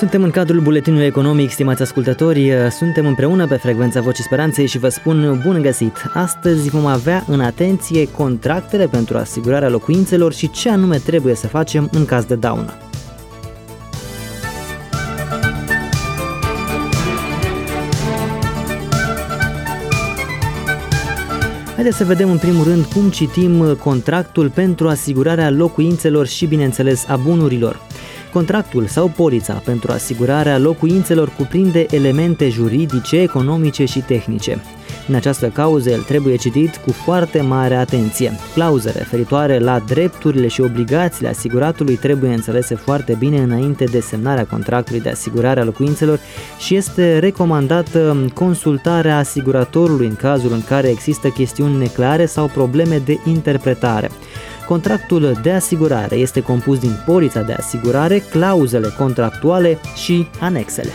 Suntem în cadrul buletinului economic, stimați ascultători, suntem împreună pe frecvența Vocii Speranței și vă spun bun găsit! Astăzi vom avea în atenție contractele pentru asigurarea locuințelor și ce anume trebuie să facem în caz de daună. Haideți să vedem în primul rând cum citim contractul pentru asigurarea locuințelor și, bineînțeles, a bunurilor. Contractul sau polița pentru asigurarea locuințelor cuprinde elemente juridice, economice și tehnice. În această cauză, el trebuie citit cu foarte mare atenție. Clauze referitoare la drepturile și obligațiile asiguratului trebuie înțelese foarte bine înainte de semnarea contractului de asigurare a locuințelor și este recomandată consultarea asiguratorului în cazul în care există chestiuni neclare sau probleme de interpretare. Contractul de asigurare este compus din polița de asigurare, clauzele contractuale și anexele.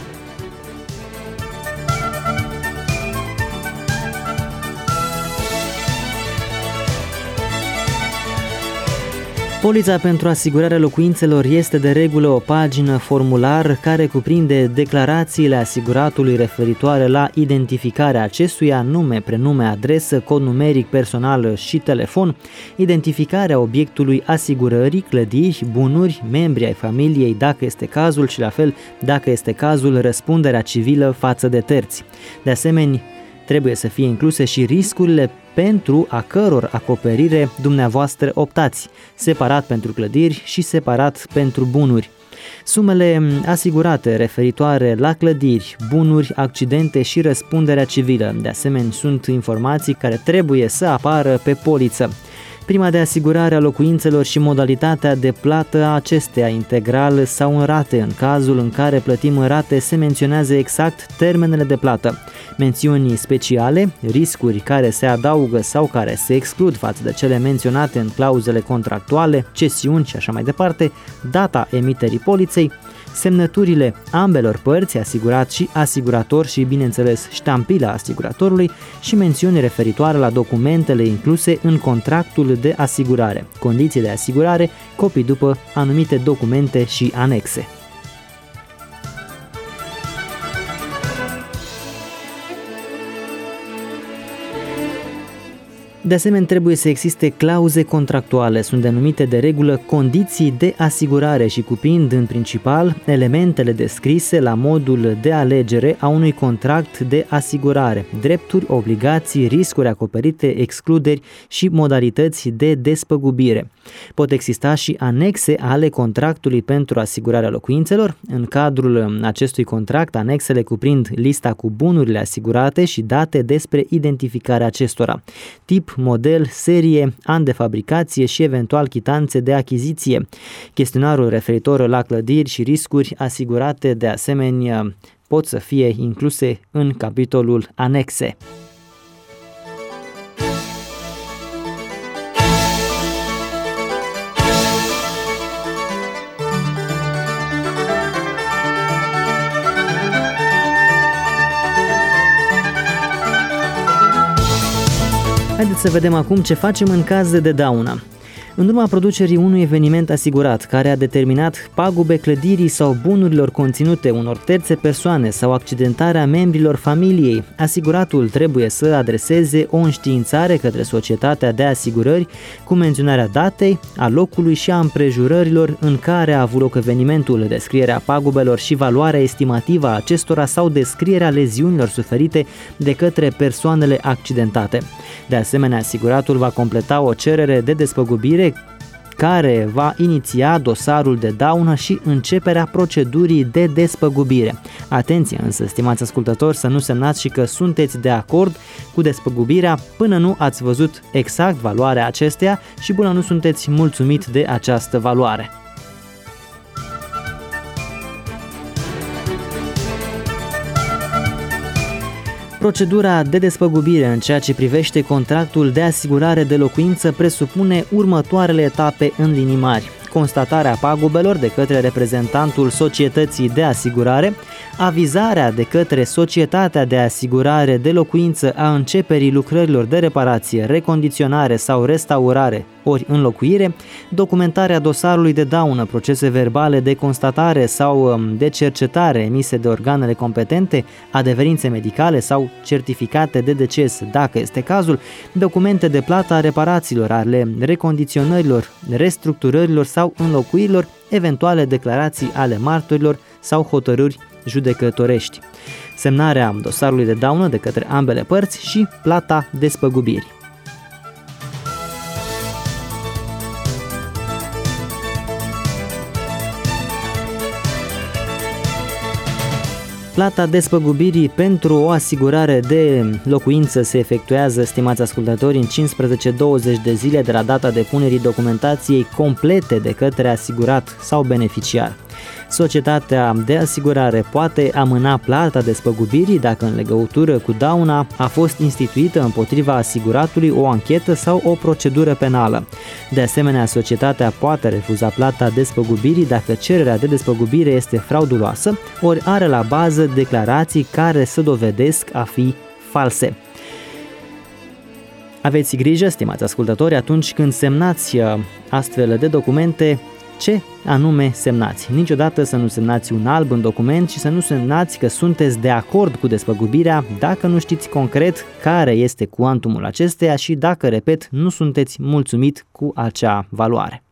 Polița pentru asigurarea locuințelor este de regulă o pagină formular care cuprinde declarațiile asiguratului referitoare la identificarea acestuia, nume, prenume, adresă, cod numeric personal și telefon, identificarea obiectului asigurării, clădiri, bunuri, membri ai familiei dacă este cazul și la fel dacă este cazul răspunderea civilă față de terți. De asemenea, trebuie să fie incluse și riscurile pentru a căror acoperire dumneavoastră optați, separat pentru clădiri și separat pentru bunuri. Sumele asigurate referitoare la clădiri, bunuri, accidente și răspunderea civilă. De asemenea, sunt informații care trebuie să apară pe poliță. Prima de asigurare a locuințelor și modalitatea de plată a acesteia, integral sau în rate. În cazul în care plătim în rate, se menționează exact termenele de plată. Mențiuni speciale, riscuri care se adaugă sau care se exclud față de cele menționate în clauzele contractuale, cesiuni și așa mai departe, data emiterii poliței, semnăturile ambelor părți, asigurat și asigurator și, bineînțeles, ștampila asiguratorului și mențiuni referitoare la documentele incluse în contractul de asigurare, condiții de asigurare, copii după anumite documente și anexe. De asemenea, trebuie să existe clauze contractuale, sunt denumite de regulă condiții de asigurare și cuprind în principal elementele descrise la modul de alegere a unui contract de asigurare, drepturi, obligații, riscuri acoperite, excluderi și modalități de despăgubire. Pot exista și anexe ale contractului pentru asigurarea locuințelor. În cadrul acestui contract, anexele cuprind lista cu bunurile asigurate și date despre identificarea acestora, tip, model, serie, an de fabricație și eventual chitanțe de achiziție. Chestionarul referitor la clădiri și riscuri asigurate de asemenea pot să fie incluse în capitolul anexe. Haideți să vedem acum ce facem în caz de daună. În urma producerii unui eveniment asigurat care a determinat pagube clădirii sau bunurilor conținute unor terțe persoane sau accidentarea membrilor familiei, asiguratul trebuie să adreseze o înștiințare către societatea de asigurări cu menționarea datei, a locului și a împrejurărilor în care a avut loc evenimentul, descrierea pagubelor și valoarea estimativă a acestora sau descrierea leziunilor suferite de către persoanele accidentate. De asemenea, asiguratul va completa o cerere de despăgubire care va iniția dosarul de daună și începerea procedurii de despăgubire. Atenție însă, stimați ascultători, să nu semnați și că sunteți de acord cu despăgubirea până nu ați văzut exact valoarea acesteia și până nu sunteți mulțumit de această valoare. Procedura de despăgubire în ceea ce privește contractul de asigurare de locuință presupune următoarele etape în linii mari: constatarea pagubelor de către reprezentantul societății de asigurare, avizarea de către societatea de asigurare de locuință a începerii lucrărilor de reparație, recondiționare sau restaurare ori înlocuire, documentarea dosarului de daună, procese verbale de constatare sau de cercetare emise de organele competente, adeverințe medicale sau certificate de deces, dacă este cazul, documente de plată a reparațiilor, ale recondiționărilor, restructurărilor sau înlocuirilor, eventuale declarații ale martorilor sau hotărâri judecătorești, semnarea dosarului de daună de către ambele părți și plata despăgubirii. Plata despăgubirii pentru o asigurare de locuință se efectuează, stimați ascultători, în 15-20 de zile de la data depunerii documentației complete de către asigurat sau beneficiar. Societatea de asigurare poate amâna plata despăgubirii dacă în legătură cu dauna a fost instituită împotriva asiguratului o anchetă sau o procedură penală. De asemenea, societatea poate refuza plata despăgubirii dacă cererea de despăgubire este frauduloasă, ori are la bază declarații care se dovedesc a fi false. Aveți grijă, stimați ascultători, atunci când semnați astfel de documente, ce anume semnați. Niciodată să nu semnați un alb în document și să nu semnați că sunteți de acord cu despăgubirea dacă nu știți concret care este cuantumul acesteia și dacă, repet, nu sunteți mulțumit cu acea valoare.